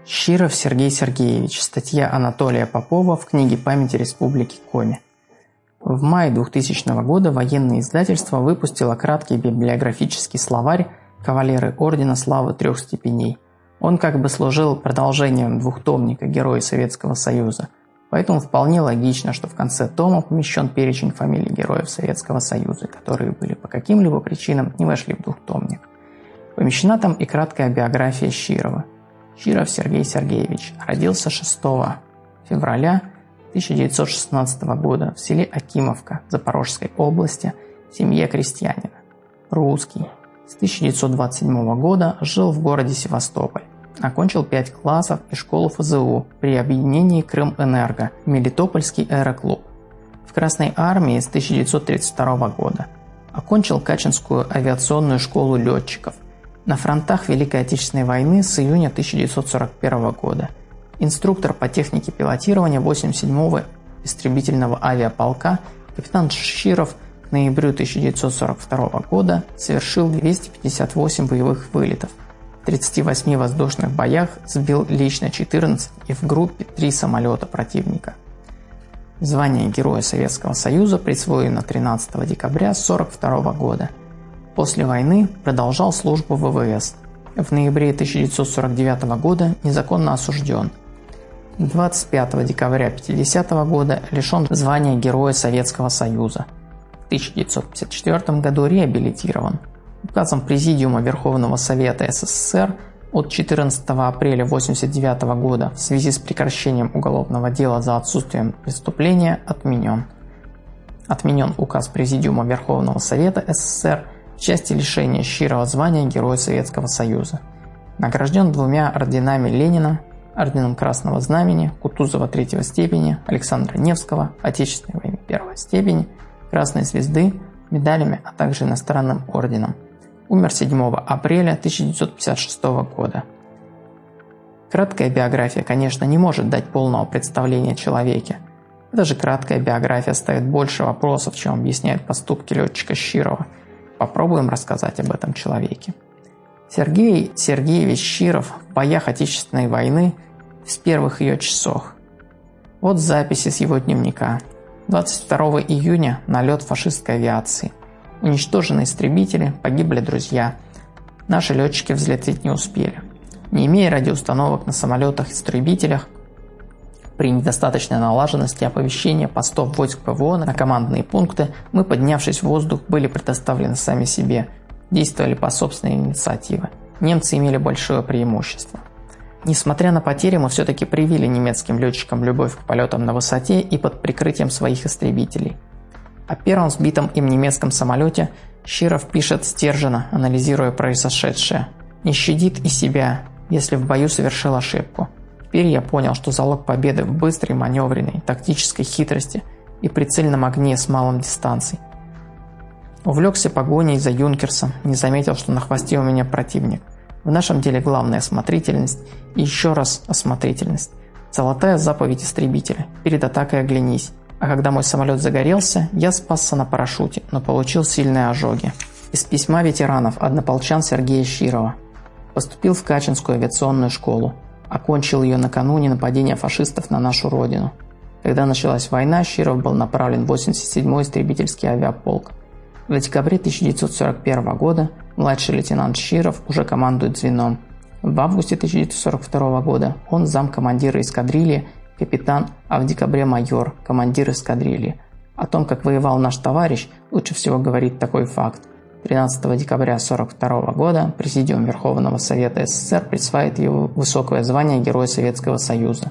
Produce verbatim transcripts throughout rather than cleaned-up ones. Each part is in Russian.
Щиров Сергей Сергеевич. Статья Анатолия Попова в книге «Памяти Республики Коми». В мае двухтысячного года военное издательство выпустило краткий библиографический словарь «Кавалеры Ордена Славы Трех Степеней». Он как бы служил продолжением двухтомника «Герои Советского Союза», поэтому вполне логично, что в конце тома помещен перечень фамилий героев Советского Союза, которые были по каким-либо причинам не вошли в двухтомник. Помещена там и краткая биография Щирова. Щиров Сергей Сергеевич родился шестого февраля тысяча девятьсот шестнадцатого года в селе Акимовка Запорожской области в семье крестьянина. Русский. С тысяча девятьсот двадцать седьмого года жил в городе Севастополь. Окончил пять классов и школу эф зэ у при объединении Крымэнерго, Мелитопольский аэроклуб. В Красной армии с тысяча девятьсот тридцать второго года. Окончил Качинскую авиационную школу летчиков. На фронтах Великой Отечественной войны с июня тысяча девятьсот сорок первого года. Инструктор по технике пилотирования восемьдесят седьмого истребительного авиаполка капитан Щиров к ноябрю тысяча девятьсот сорок второго года совершил двести пятьдесят восемь боевых вылетов. В тридцати восьми воздушных боях сбил лично четырнадцать и в группе три самолета противника. Звание Героя Советского Союза присвоено тринадцатого декабря сорок второго года. После войны продолжал службу в вэ вэ эс. В ноябре тысяча девятьсот сорок девятого года незаконно осужден. двадцать пятого декабря пятидесятого года лишен звания Героя Советского Союза. В тысяча девятьсот пятьдесят четвёртом году реабилитирован. Указом Президиума Верховного Совета эс эс эс эр от четырнадцатого апреля тысяча девятьсот восемьдесят девятого года в связи с прекращением уголовного дела за отсутствием преступления отменен. Отменен указ Президиума Верховного Совета эс эс эс эр в части лишения Щирова звания Героя Советского Союза. Награжден двумя орденами Ленина, орденом Красного Знамени, Кутузова третьей степени, Александра Невского, Отечественной войны первой степени, Красной Звезды, медалями, а также иностранным орденом. Умер седьмого апреля тысяча девятьсот пятьдесят шестого года. Краткая биография, конечно, не может дать полного представления о человеке. Даже краткая биография ставит больше вопросов, чем объясняет поступки летчика Щирова. Попробуем рассказать об этом человеке. Сергей Сергеевич Щиров в боях Отечественной войны с первых ее часов. Вот записи с его дневника. двадцать второго июня налет фашистской авиации. Уничтожены истребители, погибли друзья. Наши летчики взлететь не успели. Не имея радиоустановок на самолетах-истребителях, при недостаточной налаженности оповещения постов войск пэ вэ о на командные пункты, мы, поднявшись в воздух, были предоставлены сами себе, действовали по собственной инициативе. Немцы имели большое преимущество. Несмотря на потери, мы все-таки привили немецким летчикам любовь к полетам на высоте и под прикрытием своих истребителей. О первом сбитом им немецком самолете Щиров пишет стерженно, анализируя произошедшее. «Не щадит и себя, если в бою совершил ошибку. Теперь я понял, что залог победы в быстрой, маневренной, тактической хитрости и прицельном огне с малым дистанцией. Увлекся погоней за Юнкерсом, не заметил, что на хвосте у меня противник. В нашем деле главная осмотрительность и еще раз осмотрительность. Золотая заповедь истребителя. Перед атакой оглянись. А когда мой самолет загорелся, я спасся на парашюте, но получил сильные ожоги». Из письма ветеранов однополчан Сергея Щирова. Поступил в Качинскую авиационную школу. Окончил ее накануне нападения фашистов на нашу родину. Когда началась война, Щиров был направлен в восемьдесят седьмой истребительский авиаполк. В декабре тысяча девятьсот сорок первого года младший лейтенант Щиров уже командует звеном. В августе тысяча девятьсот сорок второго года он замкомандира эскадрильи, капитан, а в декабре майор, командир эскадрильи. О том, как воевал наш товарищ, лучше всего говорит такой факт. тринадцатого декабря тысяча девятьсот сорок второго года Президиум Верховного Совета эс эс эс эр присваивает его высокое звание Героя Советского Союза.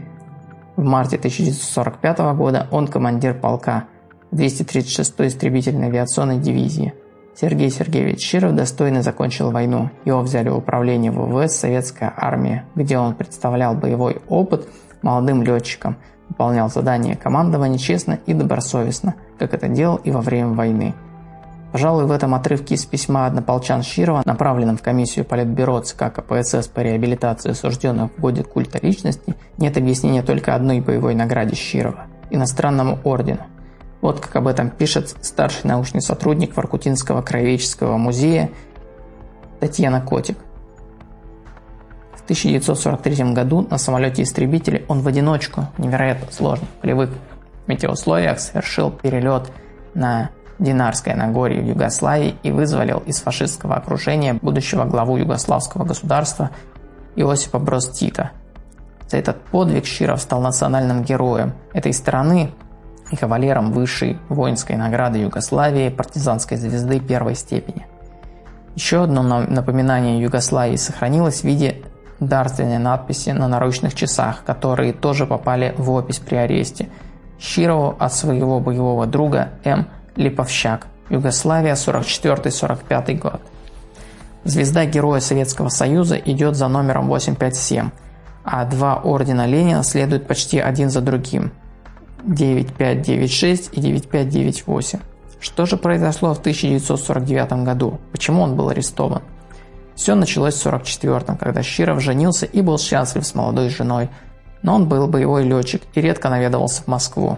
В марте тысяча девятьсот сорок пятого года он командир полка двести тридцать шестой истребительной авиационной дивизии. Сергей Сергеевич Щиров достойно закончил войну. Его взяли в управление вэ вэ эс «Советская армия», где он представлял боевой опыт молодым летчикам, выполнял задания командования честно и добросовестно, как это делал и во время войны. Пожалуй, в этом отрывке из письма однополчан Щирова, направленном в комиссию Политбюро ЦК ка пэ эс эс по реабилитации осужденных в годы культа личности, нет объяснения только одной боевой награде Щирова – иностранному ордену. Вот как об этом пишет старший научный сотрудник Воркутинского краеведческого музея Татьяна Котик. В тысяча девятьсот сорок третьем году на самолете-истребителе он в одиночку, в невероятно сложных полевых метеоусловиях, совершил перелет на Динарское Нагорье в Югославии и вызволил из фашистского окружения будущего главу югославского государства Иосипа Броз Тита. За этот подвиг Широв стал национальным героем этой страны и кавалером высшей воинской награды Югославии партизанской звезды первой степени. Еще одно напоминание Югославии сохранилось в виде дарственной надписи на наручных часах, которые тоже попали в опись при аресте Широву от своего боевого друга М. Липовщак. Югославия, сорок четвёртый — сорок пятый год. Звезда Героя Советского Союза идет за номером восемьсот пятьдесят семь, а два ордена Ленина следуют почти один за другим – девять пять девять шесть и девять пять девять восемь. Что же произошло в тысяча девятьсот сорок девятом году? Почему он был арестован? Все началось в сорок четвёртом, когда Широв женился и был счастлив с молодой женой, но он был боевой летчик и редко наведывался в Москву.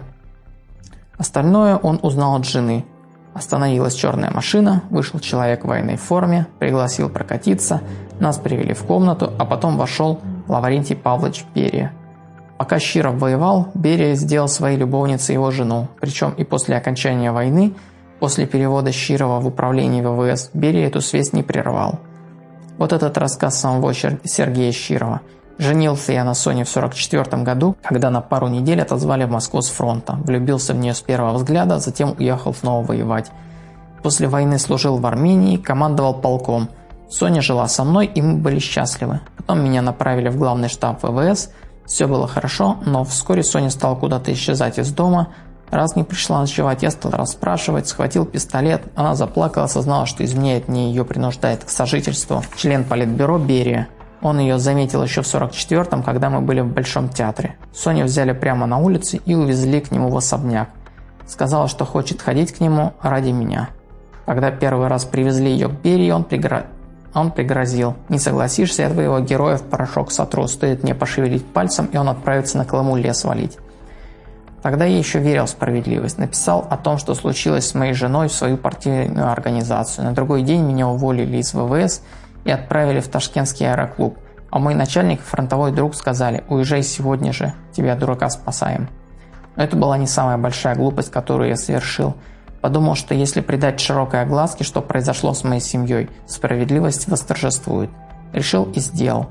Остальное он узнал от жены. Остановилась черная машина, вышел человек в военной форме, пригласил прокатиться, нас привели в комнату, а потом вошел Лаврентий Павлович Берия. Пока Широв воевал, Берия сделал своей любовницей его жену, причем и после окончания войны, после перевода Широва в управление вэ вэ эс, Берия эту связь не прервал. Вот этот рассказ самого Сергея Широва. «Женился я на Соне в сорок четвёртом году, когда на пару недель отозвали в Москву с фронта. Влюбился в нее с первого взгляда, затем уехал снова воевать. После войны служил в Армении, командовал полком. Соня жила со мной, и мы были счастливы. Потом меня направили в главный штаб вэ вэ эс. Все было хорошо, но вскоре Соня стала куда-то исчезать из дома. Раз не пришла ночевать, я стал расспрашивать, схватил пистолет. Она заплакала, осознала, что изменяет мне, ее принуждает к сожительству член политбюро Берия. Он ее заметил еще в сорок четвёртом, когда мы были в Большом театре. Соню взяли прямо на улице и увезли к нему в особняк. Сказала, что хочет ходить к нему ради меня. Когда первый раз привезли ее к Берии, он, пригро... он пригрозил: «Не согласишься, я твоего героя в порошок сотру, стоит мне пошевелить пальцем, и он отправится на Колыму лес валить». Тогда я еще верил в справедливость. Написал о том, что случилось с моей женой, в свою партийную организацию. На другой день меня уволили из вэ вэ эс и отправили в Ташкентский аэроклуб. А мой начальник и фронтовой друг сказали: «Уезжай сегодня же, тебя, дурака, спасаем». Но это была не самая большая глупость, которую я совершил. Подумал, что если придать широкой огласке, что произошло с моей семьей, справедливость восторжествует. Решил и сделал.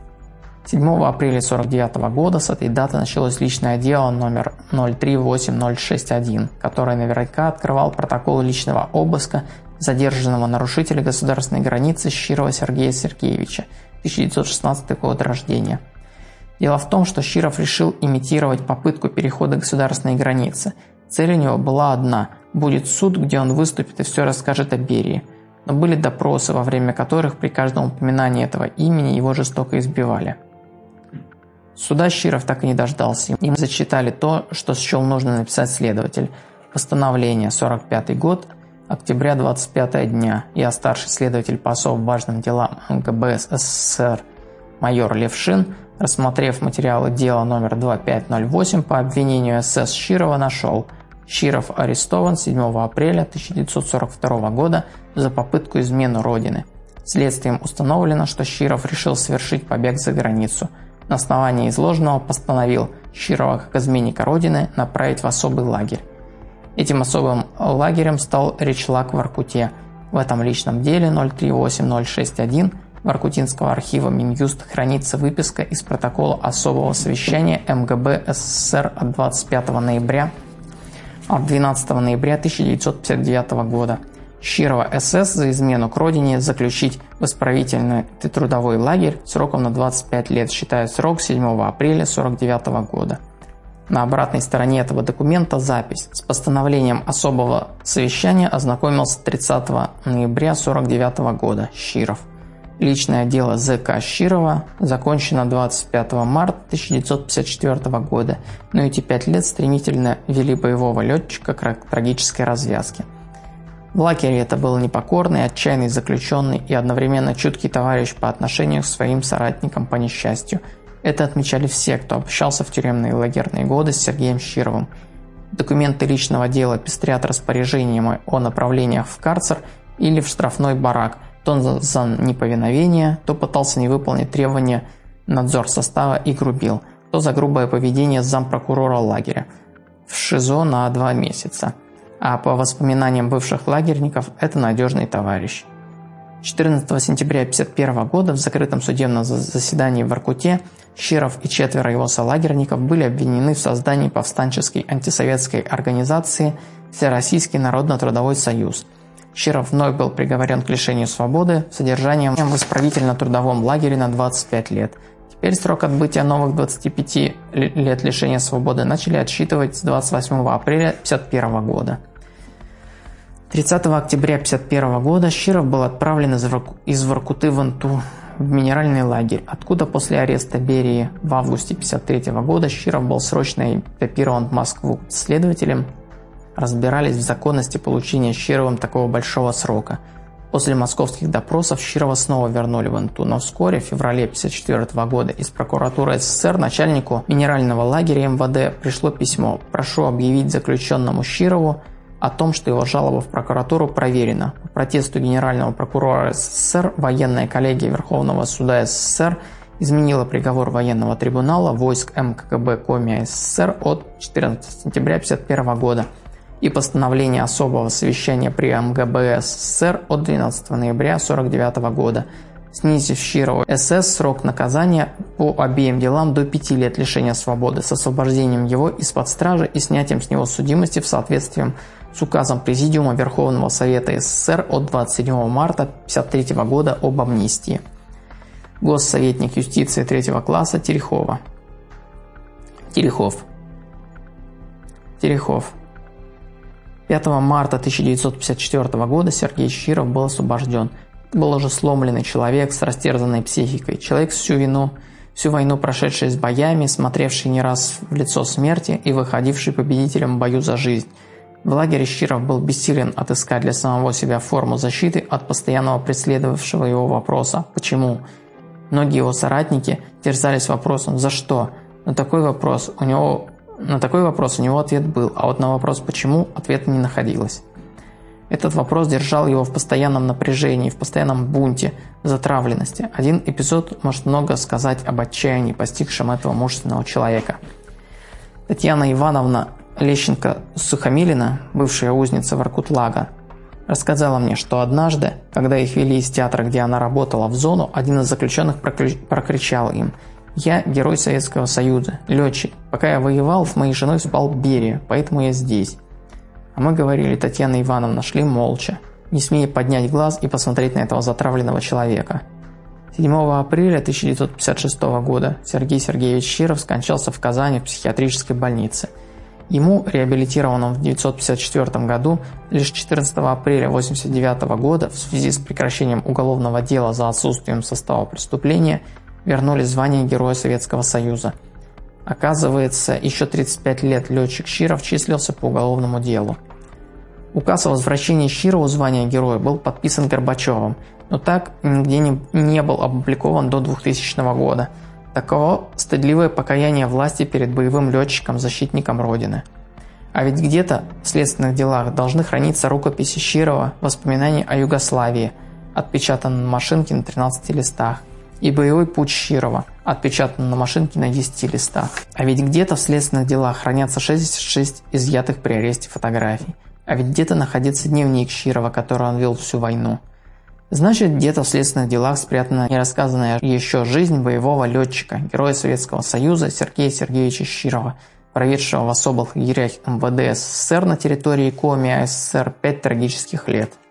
седьмого апреля сорок девятого года с этой даты началось личное дело номер ноль три восемь ноль шесть один, которое наверняка открывал протокол личного обыска задержанного нарушителя государственной границы Широва Сергея Сергеевича, тысяча девятьсот шестнадцатый год рождения. Дело в том, что Широв решил имитировать попытку перехода государственной границы. Цель у него была одна – будет суд, где он выступит и все расскажет о Берии. Но были допросы, во время которых при каждом упоминании этого имени его жестоко избивали. Суда Широв так и не дождался. Им зачитали то, что счел нужно написать следователь. Постановление, сорок пятый год, октября двадцать пятого дня. Я, старший следователь по особо важным делам эм гэ бэ эс эс эс эс эр майор Левшин, рассмотрев материалы дела номер два пять ноль восемь по обвинению эс эс Широва, нашел: Широв арестован седьмого апреля тысяча девятьсот сорок второго года за попытку измены Родины. Следствием установлено, что Широв решил совершить побег за границу. На основании изложенного постановил Широва как изменника Родины направить в особый лагерь. Этим особым лагерем стал Речлак в Воркуте. В этом личном деле ноль три восемь ноль шесть один Воркутинского архива Минюста хранится выписка из протокола особого совещания эм гэ бэ эс эс эс эр от двадцать пятого ноября от двенадцатого ноября тысяча девятьсот пятьдесят девятого года. Широва эс эс за измену к родине заключить в исправительный трудовой лагерь сроком на двадцать пять лет, считая срок седьмого апреля сорок девятого года. На обратной стороне этого документа запись: с постановлением особого совещания ознакомился тридцатого ноября сорок девятого года. Широв. Личное дело зэ ка Широва закончено двадцать пятого марта тысяча девятьсот пятьдесят четвёртого года, но эти пять лет стремительно вели боевого летчика к трагической развязке. В лагере это был непокорный, отчаянный заключенный и одновременно чуткий товарищ по отношению к своим соратникам по несчастью. Это отмечали все, кто общался в тюремные лагерные годы с Сергеем Шировым. Документы личного дела пестрят распоряжениями о направлениях в карцер или в штрафной барак. То за неповиновение, то пытался не выполнить требования надзор состава и грубил, то за грубое поведение зампрокурора лагеря в ШИЗО на два месяца, а по воспоминаниям бывших лагерников это надежный товарищ. четырнадцатого сентября тысяча девятьсот пятьдесят первого года в закрытом судебном заседании в Воркуте Щиров и четверо его солагерников были обвинены в создании повстанческой антисоветской организации Всероссийский народно-трудовой союз. Щиров вновь был приговорен к лишению свободы содержанием в исправительно-трудовом лагере на двадцать пять лет. Теперь срок отбытия новых двадцати пяти лет лишения свободы начали отсчитывать с двадцать восьмого апреля тысяча девятьсот пятьдесят первого года. тридцатого октября тысяча девятьсот пятьдесят первого года Щиров был отправлен из Воркуты в Инту в минеральный лагерь, откуда после ареста Берии в августе тысяча девятьсот пятьдесят третьего года Щиров был срочно эвакуирован в Москву. Следователям разбирались в законности получения Щировым такого большого срока. После московских допросов Щирова снова вернули в Инту, но вскоре, в феврале тысяча девятьсот пятьдесят четвёртого года, из прокуратуры СССР начальнику минерального лагеря эм вэ дэ пришло письмо: «Прошу объявить заключенному Щирову о том, что его жалоба в прокуратуру проверена. По протесту генерального прокурора СССР военная коллегия Верховного суда СССР изменила приговор военного трибунала войск эм ка гэ бэ Коми СССР от четырнадцатого сентября тысяча девятьсот пятьдесят первого года и постановление особого совещания при эм гэ бэ СССР от двенадцатого ноября тысяча девятьсот сорок девятого года, снизив Щирову СС срок наказания по обеим делам до пяти лет лишения свободы с освобождением его из-под стражи и снятием с него судимости в соответствии с указом Президиума Верховного Совета СССР от двадцать седьмого марта тысяча девятьсот пятьдесят третьего года об амнистии». Госсоветник юстиции третьего класса Терехова. Терехов. Терехов. пятого марта тысяча девятьсот пятьдесят четвёртого года Сергей Щиров был освобожден. Это был уже сломленный человек с растерзанной психикой, человек всю вину, всю войну прошедший с боями, смотревший не раз в лицо смерти и выходивший победителем в бою за жизнь. В лагере Щиров был бессилен отыскать для самого себя форму защиты от постоянного преследовавшего его вопроса «Почему?». Многие его соратники терзались вопросом «За что?». На такой вопрос у него, на такой вопрос у него ответ был, а вот на вопрос «Почему?» ответа не находилось. Этот вопрос держал его в постоянном напряжении, в постоянном бунте, затравленности. Один эпизод может много сказать об отчаянии, постигшем этого мужественного человека. Татьяна Ивановна Лещенко-Сухомилина, бывшая узница Воркутлага, рассказала мне, что однажды, когда их вели из театра, где она работала, в зону, один из заключенных прокричал им: «Я герой Советского Союза, летчик. Пока я воевал, с моей женой спал Берия, поэтому я здесь». А мы говорили, Татьяна Ивановна, шли молча, не смея поднять глаз и посмотреть на этого затравленного человека. седьмого апреля тысяча девятьсот пятьдесят шестого года Сергей Сергеевич Щиров скончался в Казани в психиатрической больнице. Ему, реабилитированному в тысяча девятьсот пятьдесят четвёртом году, лишь четырнадцатого апреля тысяча девятьсот восемьдесят девятого года в связи с прекращением уголовного дела за отсутствием состава преступления вернули звание Героя Советского Союза. Оказывается, еще тридцать пять лет летчик Щиров числился по уголовному делу. Указ о возвращении Щирову звания Героя был подписан Горбачевым, но так нигде не, не был опубликован до двухтысячного года. Таково стыдливое покаяние власти перед боевым летчиком-защитником Родины. А ведь где-то в следственных делах должны храниться рукописи Щирова, воспоминания о Югославии, отпечатанные на машинке на тринадцати листах, и боевой путь Щирова, отпечатанный на машинке на десяти листах. А ведь где-то в следственных делах хранятся шестьдесят шесть изъятых при аресте фотографий. А ведь где-то находится дневник Щирова, который он вел всю войну. Значит, где-то в следственных делах спрятана нерассказанная еще жизнь боевого летчика, Героя Советского Союза Сергея Сергеевича Щирова, проведшего в особых лагерях эм вэ дэ СССР на территории Коми СССР пять трагических лет.